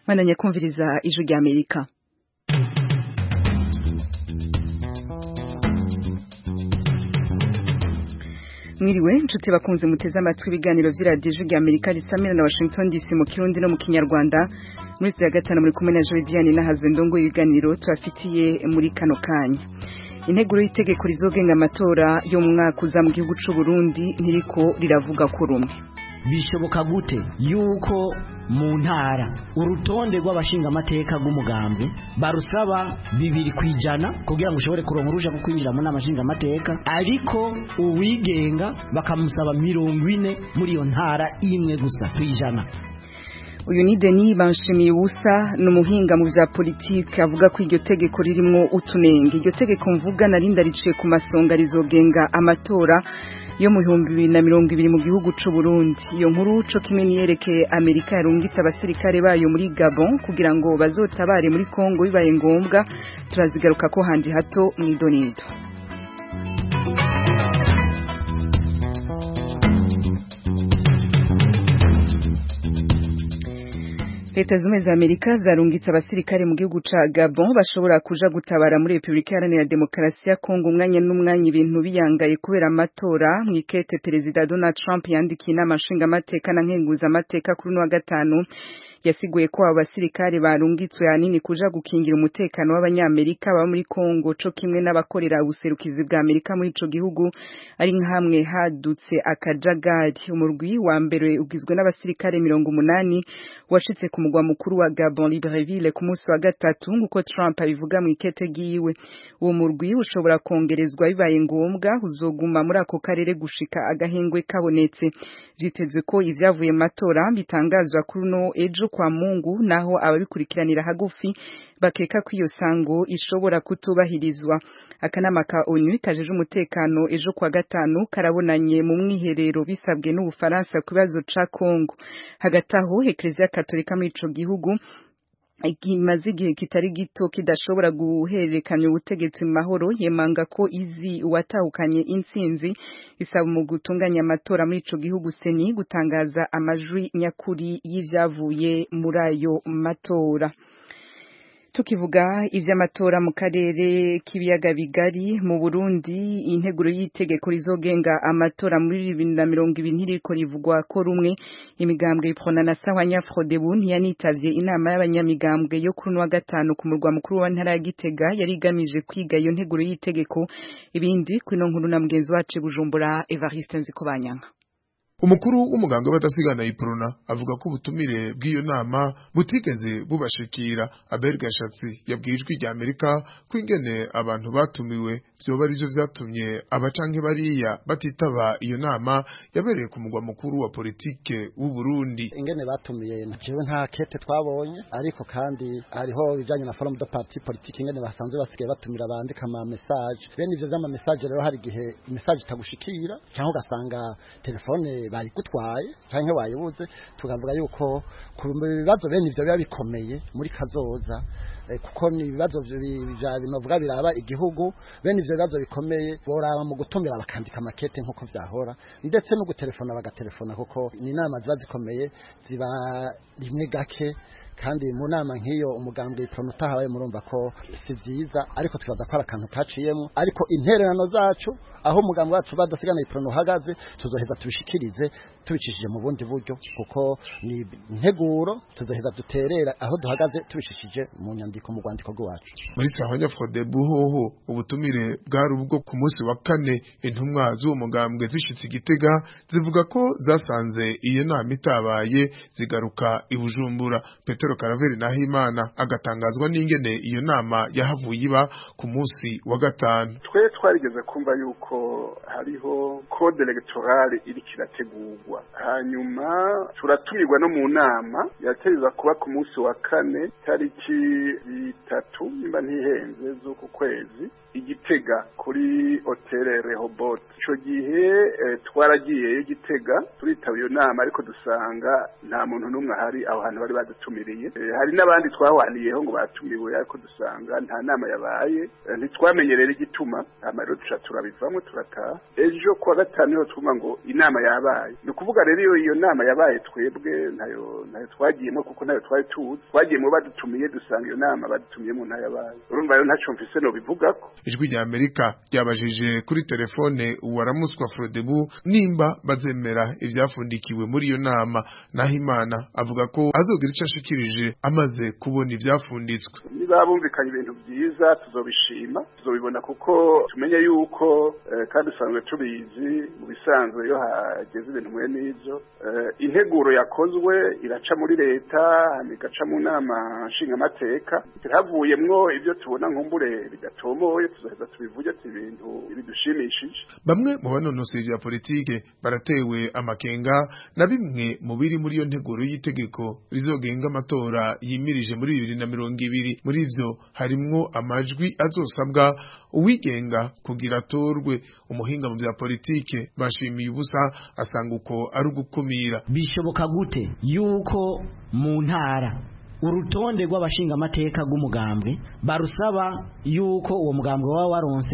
Mwandanya kumviriza ijwi rya Amerika. Mwiriwe nshuti bakunze muteze amatwi ibiganiro vy'iradiyo ijwi rya Amerika risamira na Washington DC mu Kirundi no mu Kinyarwanda. Muri ya gatanu muri kumwe na Joy Diane na Hazendongo ibiganiro twafitiye muri kano kanya. Integuro y'itegeko rizogenga amatora yo mu mwaka uza mu gihugu c'u Burundi ntiriko riravuga ko rumwe. Bishoboka gute yuko mu ntara urutonde rw'abashinga amateka rw'umugambwe barusaba 2% kugira ngo ushobore kuronka uruja ko kwinjira mu namashinga amateka, ariko uwigenga bakamusaba 40 muri iyo ntara imwe gusa kwijana. Uyu ni Denis Banshimiye-Ubusa n'umuhinga mu vya politike avuga ko iryo tegeko ririmo utunenge. Iryo tegeko mvuga narinda riciye ku masonga rizogenga amatora yo mu 2020 mu gihugu c'u Burundi. Iyo nkuru co kimwe niyerekeye Amerika yarungitse abasirikare bayo muri Gabon kugira ngo bazotabare muri Kongo bibaye ngombwa, turazigaruka ko handi hato mw'idonido. Leta zumwe za Amerika zarungitse abasirikare mu gihugu ca Gabon bashobora kuja gutabara muri Republika Iharanira Demokarasi ya Kongo umwanya n'umwanya ibintu biyangaye kubera amatora. Mwikete Perezida Donald Trump yandikiye inama nshingamateka na nkenguzamateka kuri wa gatanu yasiguye ko abo basirikare barungitswe hanini kuja gukingira umutekano w'abanyamerika baba muri Kongo co kimwe n'abakorera ubuserukizi bwa Amerika muri ico gihugu ari nkamwe hadutse akajagari. Umurwi wa mbere ugizwe n'abasirikare 80 washitse ku mugwa mukuru wa Gabon Libreville ku munsi wa gatatu nguko Trump abivuga mu ikete giwe. Uwo murwi ushobora kongerezwa bibaye ngombwa uzoguma muri ako karere gushika agahengwe kabonetse. Vyitezwe ko ivyavuye matora bitangazwa kuri no ejo kwa Mungu, naho ababikurikiranira hagufi bakeka ko iyo sango ishobora kutubahirizwa. Akanama ka ONU kajeje umutekano ejo kwa gatanu karabonanye mu mwiherero bisabwe n'Ubufaransa ku bibazo ca Kongo. Hagati aho Eklezia Katolika muri ico gihugu ikimaze igihe kitari gito kidashobora guhererekanya ubutegetsi mu mahoro, yemanga ko izi uwatahukanye intsinzi isaba mu gutunganya amatora muri ico gihugu seni gutangaza amajwi nyakuri y'ivyavuye muri ayo matora. Tukivuga ivy'amatora mu karere k'ibiyaga bigari mu Burundi, integuro y'itegeko rizogenga amatora muri 2020 ntiriko rivugwa ko rumwe. Imigambwe iprona na Sahwanya Frodebu ntiyanitavye inama y'abanyamigambwe yo kuri wa gatanu ku murwa mukuru wa ntara ya Gitega yari igamije kwiga iyo nteguro y'itegeko. Ibindi kuri no nkuru na mugenzi wacu Bujumbura Evariste Nzikobanyanga. Umukuru w'umuganga badasigana iprona avuga ko ubutumire bw'iyo nama butigeze bubashikira. Abel Gashatsi yabwirijwe rya Amerika ko ingene abantu batumiwe vyoba arivyo vyatumye abacanke bariya batitaba iyo nama yabereye ku mugwa mukuru wa politike w'u Burundi. Ingene batumiye jewe nta kete twabonye, ariko kandi hariho bijanye na forum de parti politique ingene basanzwe basigaye batumira bandika ama message. Bene ivyo vy'ama message rero hari gihe message itagushikira cyangwa ugasanga telefone bari gutwaye canke wayibuze, tukavuga yuko ku bibazo bene ivyo biba bikomeye muri kazoza, kuko ni ibibazo binovuga biraba igihugu. Bene ivyo bibazo bikomeye boraba mu gutumira bakandika makete nkuko vyahora, ndetse no gutelefona bagatelefona, kuko ni inama ziba zikomeye ziba rimwe gake, kandi mu nama nk'iyo umugambwe iprona utahawe murumva ko si vyiza, ariko twibaza ko akantu kaciyemo. Ariko intererano zacu aho umugambwe wacu badasigana iprona uhagaze tuzoheza tubishikirize tubicishije mu bundi buryo, kuko ni integuro tuzoheza duterera aho duhagaze tubishishije mu nyandiko mu rwandiko rwacu. Muri Sahwanya Frodebu hoho ubutumire bwari ubwo ku munsi wa kane. Intumwa z'uwo mugambwe zishitse Gitega zivuga ko zasanze iyo nama itabaye zigaruka i Bujumbura. Petero Karaveri Nahimana agatangazwa n'ingene iyo nama yahavuye iba ku munsi wa gatanu. Twe twarigeze kumva yuko hariho code electorale iri kirategurwa, hanyuma turatumirwa no mu nama yategeza kuba ku munsi wa kane tariki 3 nimba ntihenze z'uku kwezi Igitega kuri Hotel Rehoboth. Ico gihe twaragiye Igitega turitaba iyo nama, ariko dusanga nta muntu numwe hari aho hantu bari badutumiriye. Hari n'abandi twahwaniyeho ngo batumiwe, ariko dusanga nta nama yabaye. Ntitwamenyerera igituma, hama rero duca turabivamo turataha ejo kuwa gatanu niho twumva ngo inama yabaye ni ukuvuga rero iyo nama yabaye twebwe nayo twagiyemo kuko nayo twari tuzi twagiyemo badutumiye dusanga iyo nama badutumiyemo nayo yabaye urumva rero ntaco mfise no bivugako. Ijwi rya Amerika ryabajije kuri telefone uwaramuswa Frodebu nimba bazemera ivyafundikiwe muri iyo nama, naho Imana avuga ko azogira ico ashikirije amaze kubona ivyafunditswe. Niba bumvikanye ibintu byiza tuzobishima tuzobibona kuko tumenye yuko kandi usanzwe tubizi mu bisanzwe iyo hageze ibintu mwe n'ivyo integuro yakozwe iraca muri leta igaca mu nama nshingamateka havuyemwo ivyo tubona nkumbure bidatomoye tuzoheza tubivuge ati ibintu bidushimishije. Bamwe mu banonosoye vya politike baratewe amakenga na bimwe mu biri muri iyo nteguro y'itegeko rizogenga amatora yimirije muri 2020. Muri ivyo harimwo amajwi azosabwa uwigenga kugira atorwe. Umuhinga mu vya politike Bashimiye Ubusa asanga uko ari ugukumira. Bishoboka gute yuko mu ntara urutonde rw'abashinga amateka rw'umugambwe barusaba yuko uwo mugambwe waba waronse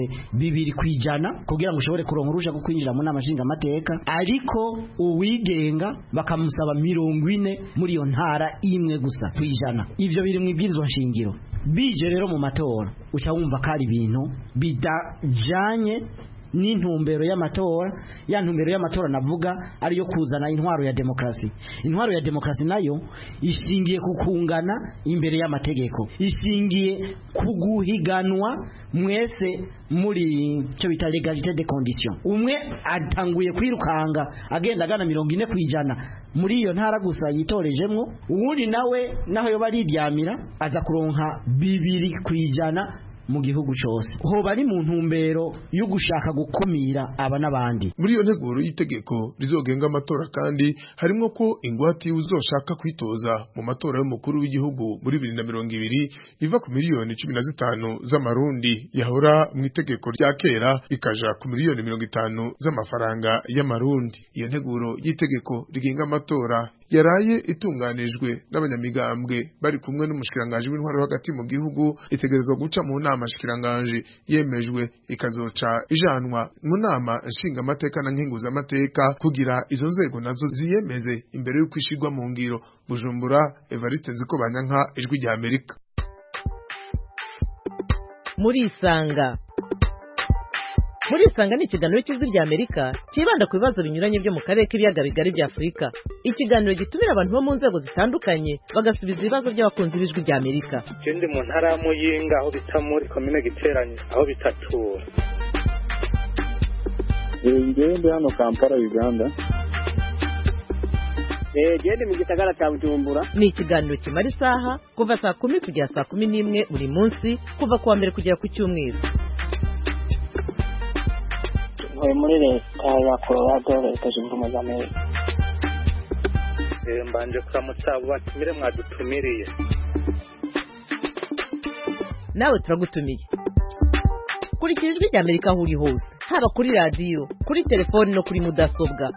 2% kugira ngo ushobore kuronka uruja rwo kwinjira mu nama nshinga amateka, ariko uwigenga bakamusaba 40 muri iyo ntara imwe gusa kwijana. Ivyo biri mu ibwirizwa nshingiro. Bije rero mu matora uca wumva ko ari ibintu bidajanye n'intumbero y'amatora. Ya ntumbero y'amatora navuga ariyo kuzana intwaro ya demokrasi. Intwaro ya demokrasi nayo ishingiye kukungana imbere y'amategeko, ishingiye kuguhiganwa mwese muri cyo bita legalité de condition. Umwe atanguye kwirukanga agenda agana 40% muri iyo ntara gusa yitorejemwo, uwundi nawe naho yo baridyamira aza kuronka 2% mu gihugu cyose. Ho bari mu ntumbero yo gushaka gukumira aba nabandi. Muri iyo nteguro y'itegeko rizogenga amatora kandi harimo ko ingwate uzoshaka kwitoza mu matora y'umukuru w'igihugu muri 2020 iva ku miliyoni 15 z'amarundi yahora mu itegeko rya kera ikaja ku miliyoni 50 z'amafaranga y'amarundi. Iyo nteguro y'itegeko rigenga amatora yaraye itunganijwe n'abanyamigambwe bari kumwe n'umushikiranganje w'intwaro hagati mu gihugu, itegerezwa guca mu nama shikiranganje yemejwe ikazoca ijanwa mu nama nshinga amateka na nkenguza amateka kugira izo nzego nazo ziyemeze imbere yo kwishirwa mu ngiro. Bujumbura, Evariste Nzikobanyanka, Ijwi rya Amerika. Muri Isanga ni ikiganiro cy'Ijwi rya Amerika kibanda ku bibazo binyuranye byo mu karere k'ibiyaga bigari bya Afurika. Ikiganiro gitumira abantu bo mu nzego zitandukanye bagasubiza ibibazo by'abakunzi b'Ijwi rya Amerika. Ndi mu ntara ya Muyinga aho bita muri commune Giteranye aho bita Tura. Ngende hano Kampala Uganda. Gende mu gisagara cya Bujumbura. Ni ikiganiro kimara isaha kuva saa 10 kugera saa 11 buri munsi kuva kuwa mbere kugera ku cyumweru. Muri leta ya Colorado leta zunze ubumwe za Amerika. Mbanje kuramutsa abo batumire mwadutumiriye. Nawe turagutumiye. Kurikira Ijwi rya Amerika aho uri hose, haba kuri radio, kuri telefone no kuri mudasobwa.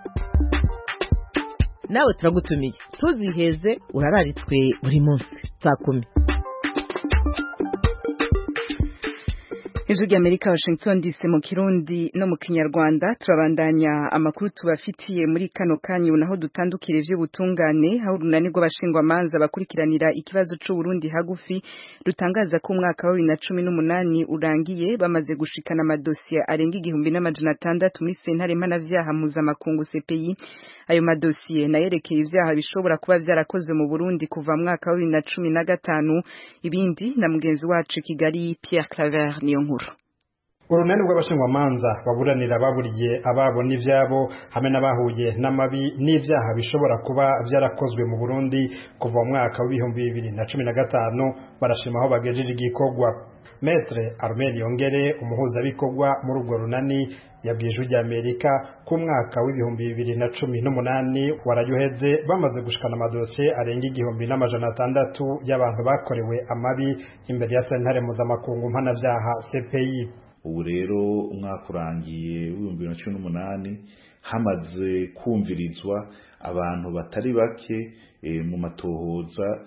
Nawe turagutumiye. Tuziheze urararitswe buri munsi saa 10. Ijwi rya Amerika, Washington DC, mu Kirundi no mu Kinyarwanda. Turabandanya amakuru tubafitiye muri kano kanyu, naho dutandukire vy'ubutungane aho runani rw'abashingwa manza bakurikiranira ikibazo c'u Burundi hagufi rutangaza ko umwaka wa 2018 urangiye bamaze gushikana amadosiye arenga 1600 muri sentare mpanavyaha mpuzamakungu CPI. Ayo madosiye nayerekeye ivyaha bishobora kuba vyarakozwe mu Burundi kuva mu mwaka wa 2015. Ibindi na mugenzi wacu Kigali Pierre Claver niyo nkuru. Urunani rw'abashingwamanza baburanira baburiye ababo n'ivyabo hamwe n'abahuye n'amabi n'ivyaha bishobora kuba vyarakozwe mu Burundi kuva mu mwaka wa 2015 barashima aho bagejeje igikorwa. Maître Armel Yongere umuhuza bikorwa muri urwo runani yabwiye Ijwi rya Amerika ku mwaka wa 2018 warayuheze bamaze gushikana amadosiye arenga 1600 y'abantu bakorewe amabi imbere ya sentare mpuzamakungu mpanavyaha CPI. Ubu rero umwaka urangiye w'2018 hamaze kumvirizwa abantu batari bake mu matohoza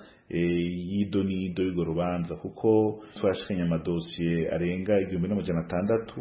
y'idonido y'urwo rubanza, kuko twashikanye amadosiye arenga 1600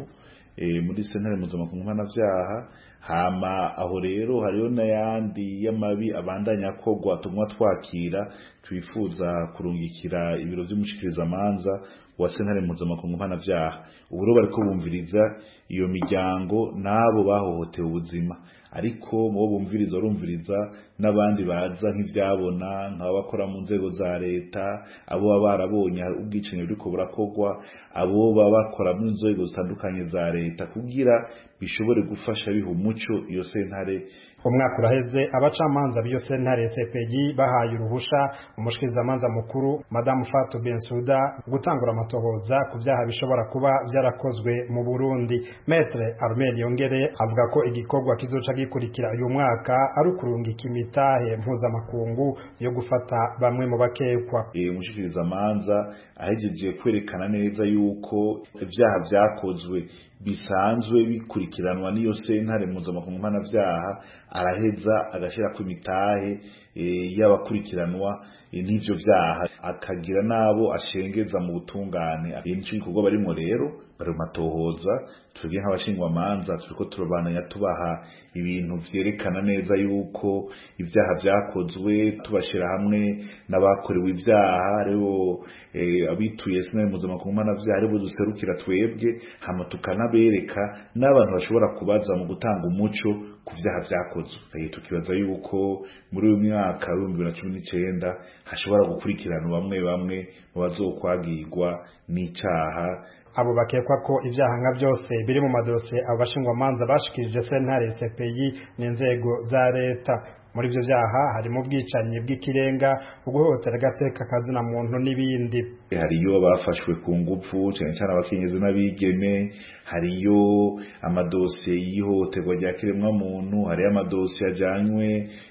muri sentare mpuzamakungu mpanavyaha. Hama aho rero hariho n'ayandi y'amabi abandanya akorwa tumwa twakira twifuza kurungikira ibiro vy'umushikirizamanza wa sentare mpuzamakungu mpanavyaha. Ubu rero bariko bumviriza iyo miryango n'abo bahohotewe ubuzima, ariko mubo bumviriza urumviriza n'abandi baza nk'ivyabona nk'abakora mu nzego za leta, abo baba barabonye ubwicanyi buriko burakorwa, abo baba bakora mu nzego zitandukanye za leta, kugira bishobore gufasha biha umuco iyo sentare. Umwaka uraheze abacamanza b'iyo sentare CPI bahaye uruhusha umushikirizamanza mukuru Madame Fatou Bensouda gutangura amatohoza ku vyaha bishobora kuba vyarakozwe mu Burundi. Maître Armel Yongere avuga ko igikorwa kizoca gikurikira uyu mwaka ari ukurungika imitahe mpuzamakungu yo gufata bamwe mu bakekwa. Umushikirizamanza ahejeje kwerekana neza yuko ivyaha vyakozwe bisanzwe bikurikiranwa n'iyo sentare mpuzamakungu mpanavyaha, araheza agashira ku imitahe y'abakurikiranwa n'ivyo vyaha, akagira nabo ashengeza mu butungane. Nico gikorwa barimo rero, bari matohoza. Twebwe nk'abashingwamanza turiko turabandanya tubaha ibintu vyerekana neza yuko ivyaha vyakozwe, tubashira hamwe n'abakorewe ivyaha, rero abituye sentare mpuzamakungu mpanavyaha aribo duserukira twebwe, hama tukanabereka n'abantu bashobora kubaza mu gutanga umuco ku vyaha vyakozwe. Tukibaza yuko muri uyu mwaka wa 2019 hashobora gukurikiranwa bamwe mu bazokwagirwa n'icaha. Abo bakekwa ko ivyaha nka byose biri mu madosiye abashingwamanza bashikirije sentare CPI n'inzego za leta. Muri ivyo vyaha harimo ubwicanyi bw'ikirenga, uguhohotera agateka kazina muntu n'ibindi. Hariyo bafashwe ku ngufu cyane cyane abakenyezi n'abigeme, hariyo amadosiye y'ihohoterwa rya kiremwa muntu, hariyo amadosiye ajanywe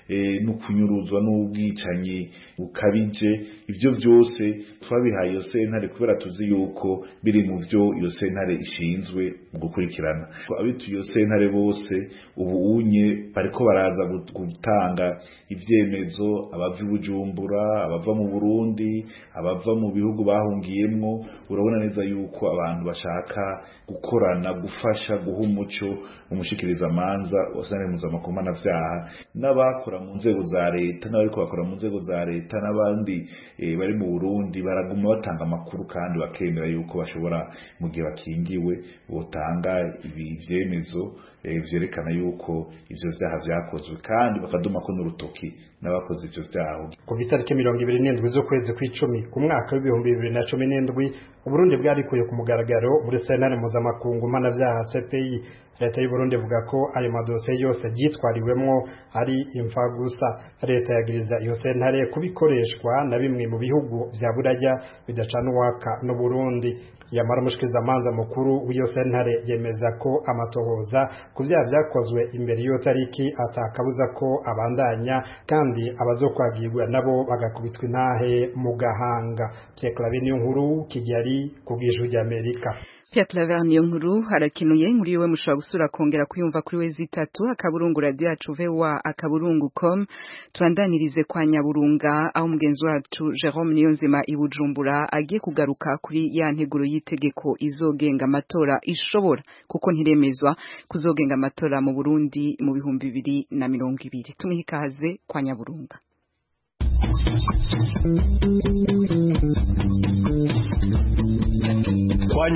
no kunyuruzwa n'ubwicanyi bukabije. Ivyo byose twabihaye iyo sentare kubera tuzi yuko biri mu vyo iyo sentare ishinzwe mu gukurikirana. Abituye iyo sentare bose ubu unye bariko baraza gutanga ivyemezo, abava Bujumbura, abava mu Burundi, abava mu bihugu bahungiyemwo. Urabona neza yuko abantu bashaka gukorana, gufasha, guha umuco umushikirizamanza wa sentare mpuzamakungu mpanavyaha, n'abakora mu nzego za leta n'abariko bakora mu nzego za leta n'abandi bari mu Burundi baraguma batanga amakuru, kandi bakemera yuko bashobora mu gihe bakingiwe botanga ivyemezo vyerekana yuko ivyo vyaha vyakozwe, kandi bakaduma ko n'urutoki n'abakoze ivyo vyaha. Ku itariki 27 z'ukwezi kw'icumi ku mwaka wa 2017 Uburundi bwarikuye ku mugaragaro muri sentare mpuzamakungu mpanavyaha CPI. Leta y'u Burundi ivuga ko ayo madosiye yose yitwariwemwo ari imfa gusa. Leta yagiriza iyo sentare kubikoreshwa na bimwe mu bihugu vya Buraya bidacana uwaka no Burundi. Yamara umushikirizamanza mukuru w'iyo sentare yemeza ko amatohoza ku vyaha vyakozwe imbere y'iyo tariki atakabuza ko abandanya, kandi abazokwagirwa nabo bagakubitwa intahe mu gahanga. Pierre Claver Niyonkuru, Kigali, ku bw'Ijwi ry'Amerika. Pierre Claver Niyonkuru harakenuye muri we mushobora gusura kongera kuyumva kuri wezi 3 akaburungu radio yacu VOA akaburungu.com. Tuandanirize kwa Nyaburunga aho mugenzi wacu Jerome Niyonzima i Bujumbura agiye kugaruka kuri ya nteguro y'itegeko izogenga amatora ishobora kuko ntiremezwa kuzogenga amatora mu Burundi mu 2020. Tumihikaze kwa Nyaburunga. Kwa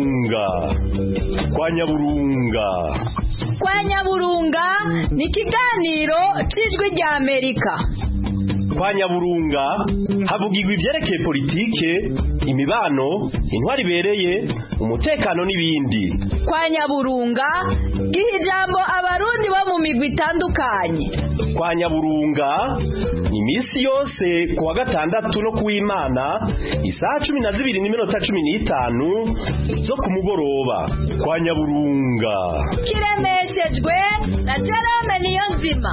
Nyaburunga ni ikiganiro c'Ijwi ry'Amerika. Kwa Nyaburunga havugirwa ivyerekeye politike, imibano, intwari ibereye, umutekano n'ibindi. Kwa Nyaburunga giha ijambo abarundi bo mu migwi itandukanye. Kwa Nyaburunga imisi yose kuwa gatandatu no kuw'Imana isaha 12:15 zo ku mugoroba. Kwa Nyaburunga kiremeshejwe na Jerome Niyonzima.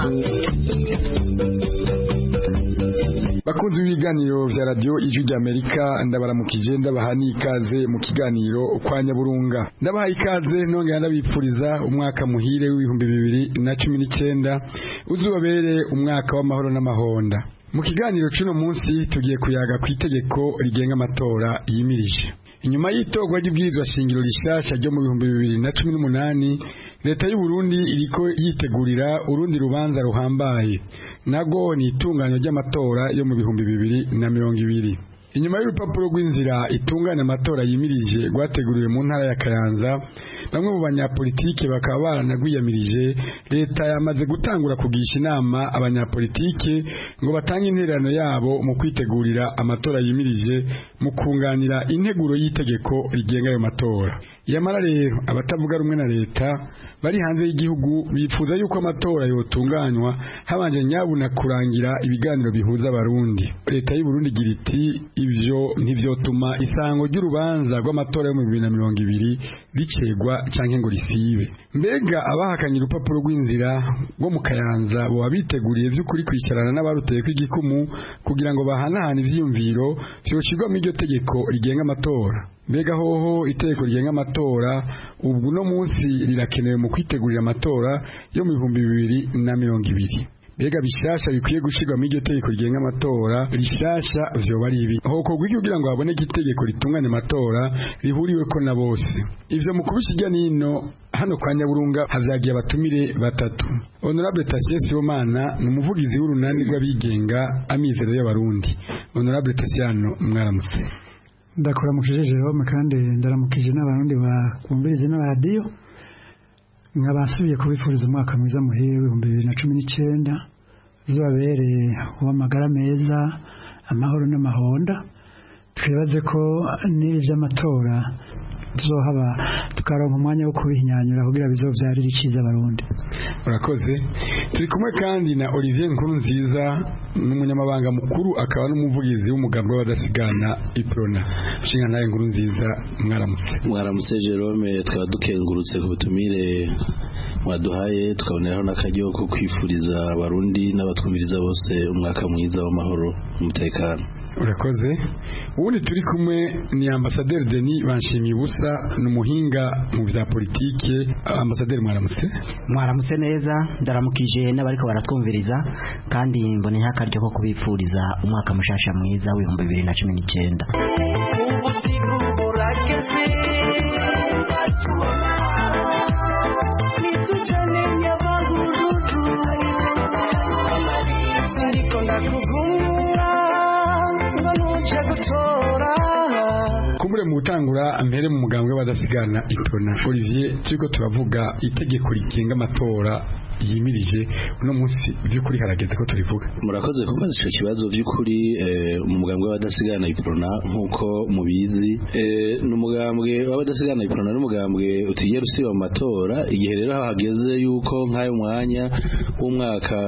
Bakunzi b'ibiganiro vya radio Ijwi ry'Amerika, ndabaramukije ndabahani ikaze mu kiganiro Kwa Nyaburunga. Ndabaha ikaze nongera ndabipfuriza umwaka muhire w'2019 uzubabere umwaka w'amahoro n'amahonda. Mu kiganiro cy'uno munsi tugiye kuyaga ku itegeko rigenga amatora yimirije. inyuma y'itorwa ry'ibwirizwa shingiro rishasha ryo mu 2018 leta y'u Burundi iriko yitegurira urundi rubanza ruhambaye nago ni itunganywa ry'amatora yo mu 2020. Inyuma y'urupapuro rw'inzira itunganya amatora yimirije rwateguriwe mu ntara ya Kayanza, bamwe mu banyapolitike bakaba baranagwiyamirije leta yamaze gutangura kugisha inama abanyapolitike ngo batange intererano yabo mu kwitegurira amatora yimirije mu kunganira integuro y'itegeko rigenga ayo matora. Yamara rero abatavuga rumwe na leta bari hanze y'igihugu bifuza yuko amatora yotunganywa habanje nyabuna kurangira ibiganiro bihuza abarundi. Leta y'u Burundi igira iti ivyo ntivyotuma isango ry'urubanza rw'amatora yo mu 2020 ricegwa canke ngo risibe. Mbega abahakanye urupapuro rw'inzira rwo mu Kayanza bo abiteguriye vy'ukuri kwicarana n'abaruteye kw'igikumu kugira ngo bahanahane ivyiyumviro vyoshirwa mu iryo tegeko rigenga amatora. Mbega hoho itegeko rigenga amatora ubwo no munsi rirakenewe mu kwitegurira amatora yo mu 2020. Bega bishasha bikwiye gushirwa mu iryo tegeko rigenga amatora rishasha vyoba ari ibi hoko gwiki kugira ngo haboneke itegeko ritunganya amatora rihuriweko na bose. Ivyo mu kubishijya nino hano kwa Nyaburunga havyagiye abatumire batatu. Honorable Tassier Sibomana ni umuvugizi w'urunani rw'abigenga Amizero y'Abarundi. Honorable Tassiano mwaramutse. Ndakora mukije Jerome kandi ndaramukije n'abarundi bakumvirize n'abaradiyo. Nkabasubiye kubifuriza umwaka mwiza muhire w'2019 zubabereye w'amagara meza amahoro n'amahonda. Twibaze ko n'ivy'amatora tuzohaba tukaronka umwanya wo kubihinyanyura kugira bizovyarire iciza abarundi. Urakoze. Turi kumwe kandi na Olivier Nkurunziza n'umunyamabanga mukuru akaba n'umuvugizi w'umugambi w'abadasigana Iprona. Shinga naye Nkurunziza mwaramutse. Mwaramutse Jerome, twaba dukengurutse ku butumire mwaduhaye tukaboneraho n'akaryo ko kwifuriza abarundi n'abatwumviriza bose umwaka mwiza w'amahoro n'umutekano. Urakoze. Ubundi turi kumwe ni Ambassadeur Denis Banshimibusa n'umuhinga mu vya politike. Ambassadeur mwaramutse. Mwaramutse neza, ndaramukije n'abariko baratwumviriza kandi mbone ntakaryo ko kubipfuriza umwaka mushasha mwiza w'2019. Kumbure mu gutangura mpere mu mugambwe w'abadasigana Iprona. Olivier, turiko turavuga itegeko rigenga amatora yimirije uno munsi vy'ukuri harageze ko turivuga. Murakoze kumbaza ico kibazo vy'ukuri mu mugambwe w'abadasigana Iprona nkuko mubizi n'umugambwe w'abadasigana Iprona n'umugambwe utigera usiba mu matora igihe rero hageze yuko nk'ayo mwanya w'umwaka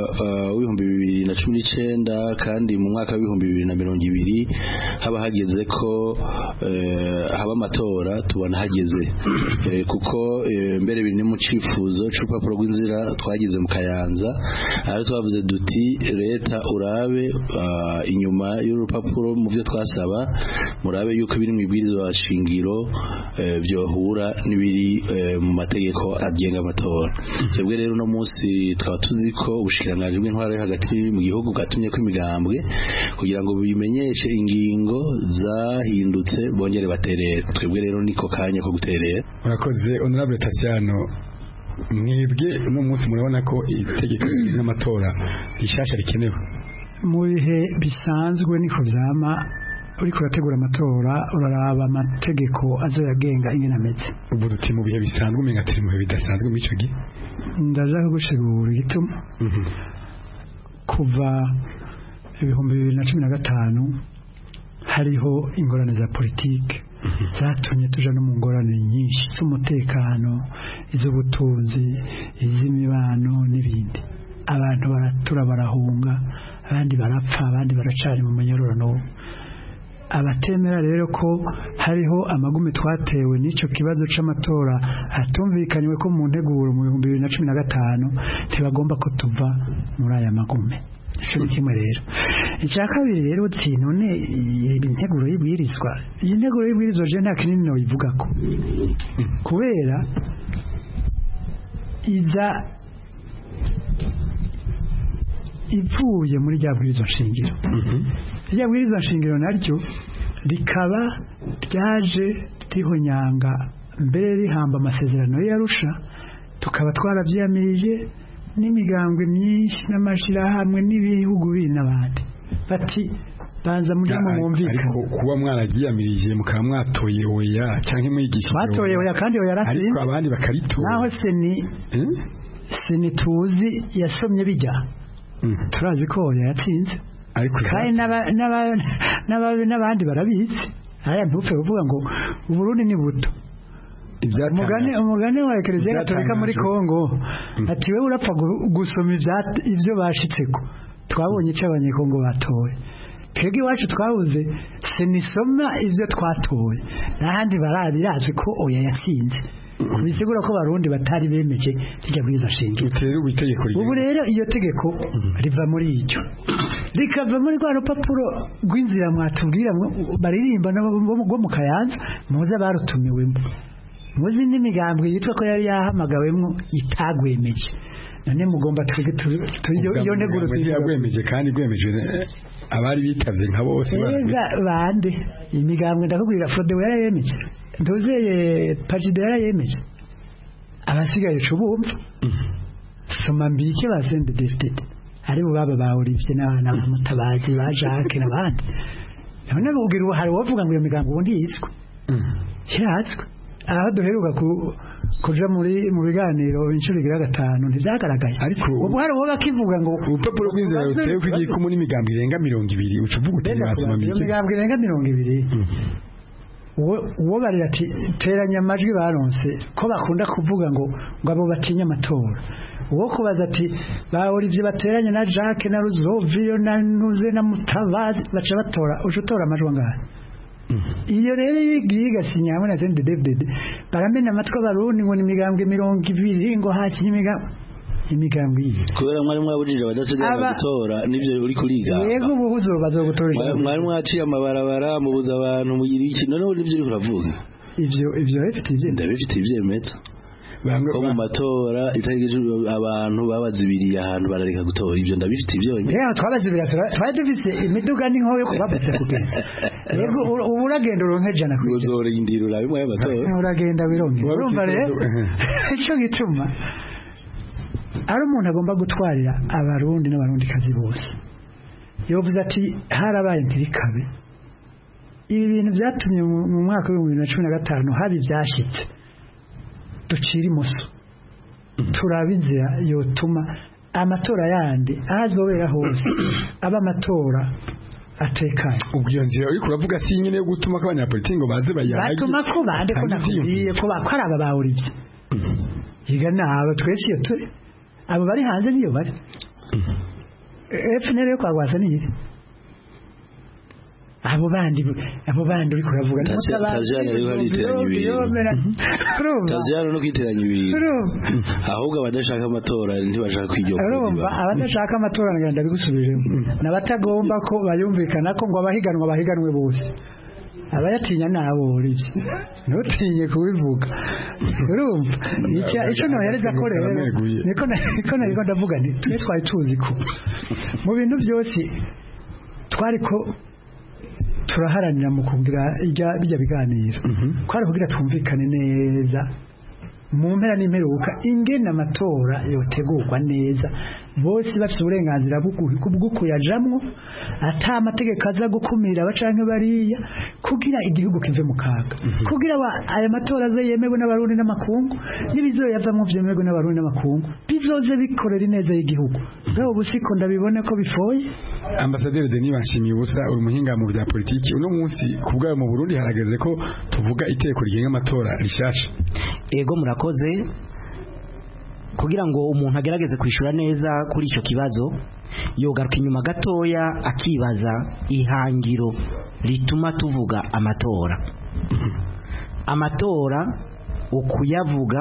w'2019 kandi mu mwaka w'2020 haba hageze ko haba amatora tubona hageze kuko mbere biri mu cifuzo c'urupapuro rw'inzira twagize mu Kayanza aho twavuze duti leta urabe inyuma y'urupapuro mu byo twasaba murabe yuko biri mu ibwirizwa shingiro byohura n'ibiri mu mategeko agenga amatora. Twebwe rero no munsi twaba tuzi ko ubushikiranganje bw'intwaro hagati mu gihugu bwatumye ko imigambwe kugira ngo bimenyeshe ingingo zahindutse bongere baterera. Twebwe rero niko kanya ko guterera. Urakoze Honorable Tassiano. Mwebwe no munsi murabona ko itegeko n'amatora rishasha rikenewe. Mu bihe bisanzwe niko vyama uriko urategura amatora uraraba amategeko azoyagenga ingene ameze. Ubu duti mu bihe bisanzwe umenga turi mu bihe bidasanzwe mu ico gihe. Ndaja gushigura igituma. Kuva 2015 hariho ingorane za politike zatumye tuja no mu ngorane nyinshi z'umutekano, iz'ubutunzi, iz'imibano n'ibindi. Abantu baratura barahunga, abandi barapfa, abandi baracari mu manyororano. Abatemera rero ko hariho amagume twatewe n'ico kibazo c'amatora atumvikanywe ko mu nteguro mu 2015 ntibagomba ko tuva muri aya magume. Ico kimwe rero. Icya kabiri rero none integuro y'ibwirizwa. Iyi nteguro y'ibwirizwa je nta kinini no ivugako. Kubera iza ivuye muri rya bwirizwa shingiro. Rya bwirizwa shingiro naryo rikaba ryaje rihonyanga mbere rihamba amasezerano y'Arusha tukaba twarabyiyamirije n'imigambwe myinshi n'amashirahamwe n'ibihugu n'abandi bati banza muri mu mwumvika ariko kuba mwaragiyamirije mukaba mwatoye oya cyangwa mwigisha batoye oya kandi oya ratsinze ariko abandi bakaritora naho seni tuzi yasomye bijya turazi ko oya yatsinze ariko kandi n'abandi barabizi aya ntupfe kuvuga ngo Burundi ni buto umugani wa Eklezia Gatolika muri Kongo ati we urapfa gusoma ivyo bashitseko twabonye icyo abanyekongo batoye twebwe iwacu twabuze sinisoma ivyo twatoye n'ahandi barabirazi ko oya yatsinze bisigura ko barundi batari bemeje rijya bwiza shingiro ubu rero iyo tegeko riva muri icyo rikava muri rwa rupapuro rw'inzira mwatubwira baririmba bo mu Kayanza muze barutumiwemo muzi n'imigambwe yitwa ko yari yahamagawemo itagwemeje none mugomba iyo neguro tuyagwemeje kandi gwemeje abari bitavye nka bose bande imigambwe ndakubwira Frode yarayemeje ndozeye Pagide yarayemeje abasigaye cubumva soma mbike basende defted ari bo baba ba Olivier n'abana b'Mutabazi ba Jacques n'abandi none bubwira hari wovuga ngo iyo migambwe ubundi yitswe yatswe aho duheruka kuja mu biganiro inshuro igira 5 ntibyagaragaye ariko ubu hari uwo bakivuga ngo urupapuro rw'inzira rutewe kw'igiye kumwe n'imigambi irenga 200 ucuvuga utegazima mike imigambi irenga 200 uwo barira ati teranya amajwi baronse ko bakunda kuvuga ngo abo batinya amatora uwo kubaza ati bahora ivyo bateranye na Jacques na Ruzovio na Nuze na Mutabazi baca batora ucutora amajwi ngaha iyo rero yigiye gasinya hamwe na David baramena amatwa barundi ngo n'imigambwe 200 ngo hasi imigambwe kubera mwari mwabujije badasigara gutora nivyo uri kuriga yego ubuhuzo bazogutora mwari mwaciye amabarabara mubuza abantu mugira iki none nivyo uri kuravuga ivyo bifite ivyemeza ko mu matora itarigije abantu babazibiriye ahantu barareka gutora ivyo ndabifite ivyonye twabazibira twari dufise imiduga n'inko yo kubafata kugenda yego uragenda uronke jana kuzora indiro lawe mu y'amatora uragenda bironke urumva rero ico gituma ari umuntu agomba gutwarira abarundi n'abarundi kazi bose yovuze ati harabaye ntirikabe ibi bintu byatumye mu mwaka wa 2015 habi byashitse ducira imoso turaba inzira yotuma amatora yandi azobera hose aba amatora atekanye ubwo iyo nzira uri kuravuga si nyine yo gutuma ko abanyapolitiki ngo baze bayage batuma ko bande ko nakubwiye ko bakaraba bawurivye yiga nabo twese iyo turi abo bari hanze niyo bari FNL yo kwagwaza niyi abo bandi uri kuravuga Tazana rero hari Tazana no kwiteranya ibintu ahubwo abadashaka amatora ntibashaka kwiryo abadashaka amatora ngenda bigusubiremo nabatagomba ko bayumvikana ko ngo abahiganwe bose abayatinya nabo urivye ntutinye kubivuga urumva icyo no yareza ko rero niko nariko ndavuga nti twe twari tuzi ko mu bintu byose twari ko turaharanira mu kugira bijya biganiro kwari kugira twumvikane neza mu mpera n'imperuka ingena amatora yotegurwa neza bose bafite uburenganzira bwo kuyajamwo ata amategeko aza gukumira abacanke bariya kugira igihugu kive mu kaga kugira aya matora aze yemewe n'abarundi n'amakungu n'ibizoyavamwo vyemewe n'abarundi n'amakungu bizoze bikorera ineza y'igihugu bwabo busiko ndabibona ko bifoye Ambassadeur Denis Banshimiye ubusa uri muhinga mu bya politiki uno munsi kubgayo mu Burundi harageze ko tuvuga iteko rigenga amatora rishasha ego murakoze kugira ngo umuntu agerageze kwishura neza kuri icyo kibazo yogaruka inyuma gatoya akibaza ihangiro rituma tuvuga amatora ukuyavuga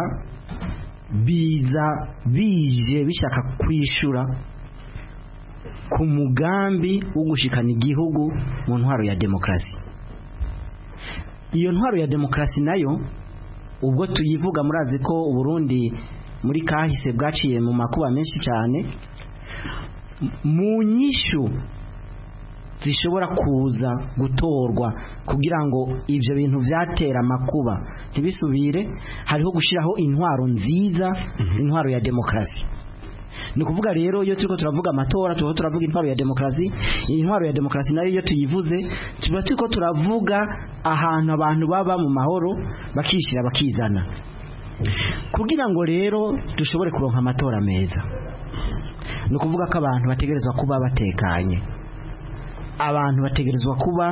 bije bishaka kwishura ku mugambi wo gushikana igihugu mu ntwaro ya demokrasi. Iyo ntwaro ya demokrasi nayo ubwo tuyivuga murazi ko Burundi muri kahise bwaciye mu makuba menshi cyane, mu nyishu zishobora kuza gutorwa kugira ngo ivyo bintu vyatera amakuba ntibisubire hariho gushiraho intwaro nziza intwaro ya demokrasi ni kuvuga rero iyo turiko turavuga amatora turiko turavuga intwaro ya demokrasi intwaro ya demokrasi nayo iyo tuyivuze tuba turiko turavuga ahantu abantu baba mu mahoro bakishira bakizana kugira ngo rero dushobore kuronka amatora meza ni kuvuga ko abantu bategerezwa kuba batekanye abantu bategerezwa kuba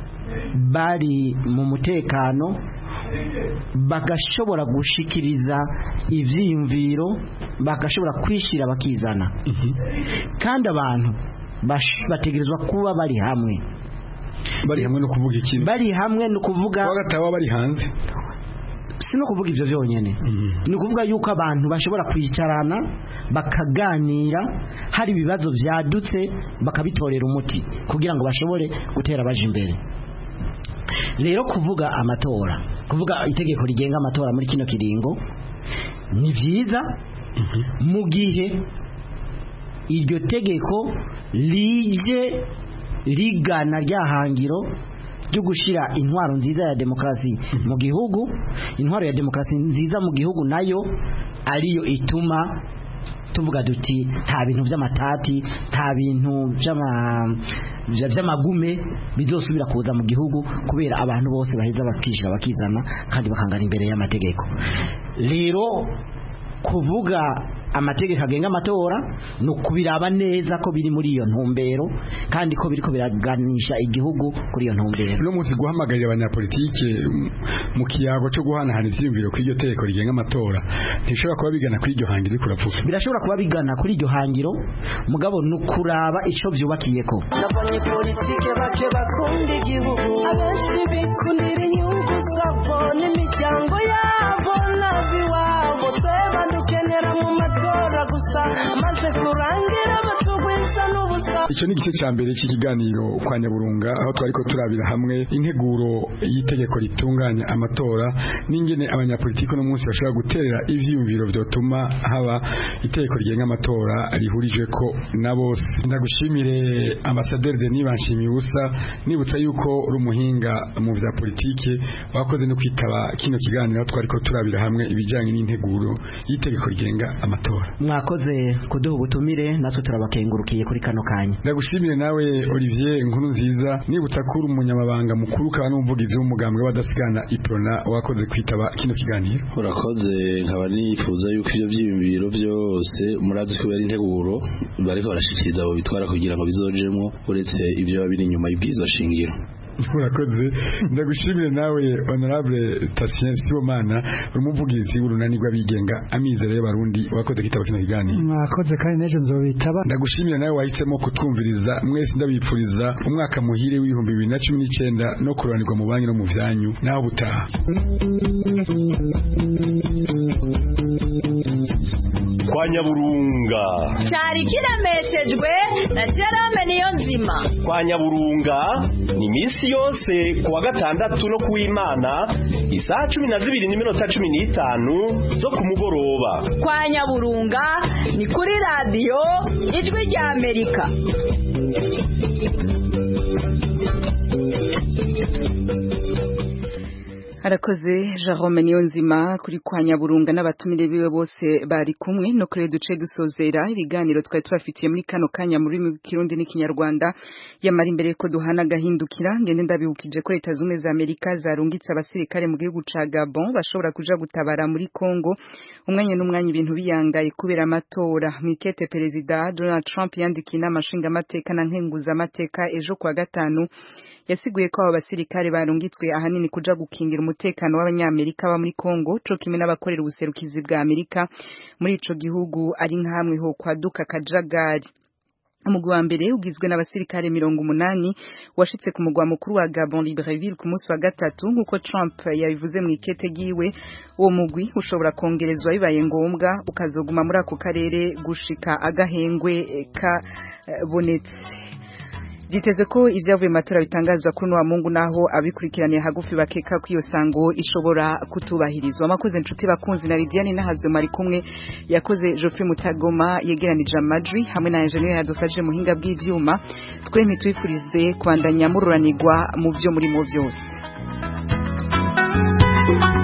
bari mu mutekano bagashobora gushikiriza ivyiyumviro bagashobora kwishira bakizana kandi abantu bategerezwa kuba bari hamwe no kuvuga ikintu bari hamwe no kuvuga bagatawa bari hanze sino kuvuga ivyo vyonyene ni kuvuga yuko abantu bashobora kwicarana bakaganira hari ibibazo vyadutse bakabitorera umuti kugira ngo bashobore gutera baje imbere rero kuvuga amatora kuvuga itegeko rigenga amatora muri kino kiringo ni vyiza mu gihe iryo tegeko rije rigana ryahangiro ryo gushira intwaro nziza ya demokrasi mu gihugu intwaro ya demokrasi nziza mu gihugu nayo ariyo ituma tuvuga duti nta bintu by'amatati nta bintu by'amagume bizosubira kuza mu gihugu kubera abantu bose baheza bakishira bakizana kandi bakangana imbere y'amategeko rero kuvuga amategeko agenga amatora no kubiraba neza ko biri muri iyo ntumbero kandi ko biriko biraganisha igihugu kuri iyo ntumbero no muzi guhamagarira abanyapolitike mu kiyago cyo guhanahana ivyiyumviro kuri iryo tegeko rigenga amatora ntishobora kuba bigana kuri iryo hangiro ikuravugwa birashobora kuba bigana kuri iryo hangiro mugabo nukuraba ico vyubakiyeko nabonye politike bake bakunda igihugu abenshi bikundira inyungu zabo n'imiryango yabo n'abiwabo tweba dukenera mu matora gusa amaze kurangira batugwiza n'ubusa. Icyo ni igice cya mbere cy'ikiganiro kwa Nyaburunga aho twariko turabira hamwe integuro y'itegeko ritunganya amatora n'ingene abanyapolitiki no munsi bashobora guterera ivyiyumviro vyotuma haba itegeko rigenga amatora rihurije ko na bose. Ndagushimire Ambassadeur Denis Banshimiye ubusa nibutsa yuko uri umuhinga mu vya politike wakoze no kwitaba kino kiganiro twariko turabira hamwe ibijanye n'integuro y'itegeko rigenga amatora. Mwakoze kuduha ubutumire natwe turabakengurukiye kuri kano kanya. Ndagushimire nawe Olivier Nkuru nziza nibutsa ko uri umunyamabanga mukuru kandi n'umuvugizi w'umugambwe w'abadasigana Iprona wakoze kwitaba kino kiganiro. Urakoze nkaba nifuza yuko ivyo vyiyumviro byose murazi ko yari integuro bariko barashikiriza abo bitwara kugira ngo bizojemwo uretse ivyo babiri inyuma y'ubwizo shingiro. Urakoze ndagushimire nawe Honorable Tatien Sibomana umuvugizi w'urunani rw'abigenga amizero y'abarundi wakoze kitaba kino kiganiro. Mwakoze kandi nejo nzobitaba. Ndagushimire nawe wahisemo kutwumviriza mwese ndabipfuriza umwaka muhire w'ibihumbi 2019 no kuranirwa mu banki no mu vyanyu naho butaha. Kwa Nyaburunga cyari kiremeshejwe na Jerome Niyonzima. Kwa Nyaburunga ni misi yose kuwa gatandatu no kuw'Imana isaha 12:15 zo kumugoroba. Kwa Nyaburunga ni kuri radio Ijwi rya Amerika. Harakoze Jerome Niyonzima kuri kwa Nyaburunga n'abatumire biwe bose bari kumwe no kuri duce dusozera ibiganiro twari tubafitiye muri kano kanya muri Kirundi n'Ikinyarwanda yamara imbere ko duhana gahindukira ngende ndabibukije ko Leta Zunze za Amerika zarungitse abasirikare mu gihugu ca Gabon bashobora kuja gutabara muri Congo umwanya n'umwanya ibintu biyangaye kubera amatora mwikete Perezida Donald Trump yandikiye n'amashinga amateka na nkenguza amateka ejo kwa gatanu yasiguye ko abo basirikare barungitswe ahanini kuja gukingira umutekano w'abanyamerika ba muri Congo co kimwe n'abakorera ubuserukizi bwa Amerika muri ico gihugu ari nkamwe ho kwaduka kajagari. Umugwi wa mbere ugizwe n'abasirikare 80 washitse ku mugwa mukuru wa Gabon Libreville ku munsi wa gatatu nkuko Trump yabivuze mu ikete giwe uwo mugwi ushobora kongerezwa bibaye ngombwa ukazoguma muri ako karere gushika agahengwe ka bonetse. Byiteze ko ivyavuye matora bitangazwa kuri wa Mungu naho abikurikiraniye hagufi bakeka ko iyo sango ishobora kutubahirizwa. Amakoze inshuti bakunzi na Lidiane Nahazwe mari kumwe yakoze Geoffrey Mutagoma yegeranije amajwi hamwe na engineer yadufashe muhinga bw'ivyuma. Twemye twifurize kwandanya mururanirwa mu byo muri mu byose.